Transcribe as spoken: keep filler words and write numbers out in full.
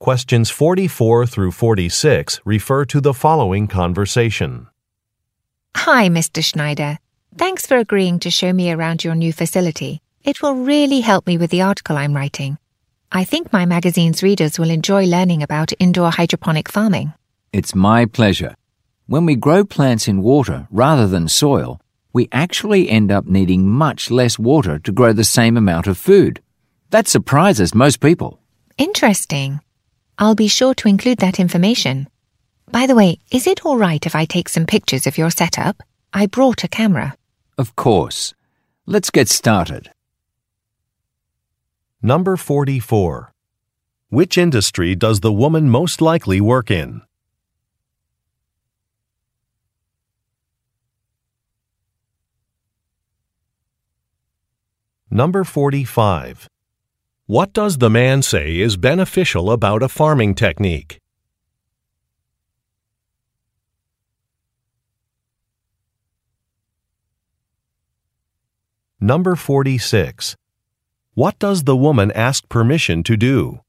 Questions forty-four through forty-six refer to the following conversation. Hi, Mister Schneider. Thanks for agreeing to show me around your new facility. It will really help me with the article I'm writing. I think my magazine's readers will enjoy learning about indoor hydroponic farming. It's my pleasure. When we grow plants in water rather than soil, we actually end up needing much less water to grow the same amount of food. That surprises most people. Interesting. I'll be sure to include that information. By the way, is it all right if I take some pictures of your setup? I brought a camera. Of course. Let's get started. Number forty-four. Which industry does the woman most likely work in? Number forty-five. What does the man say is beneficial about a farming technique? Number forty-six. What does the woman ask permission to do?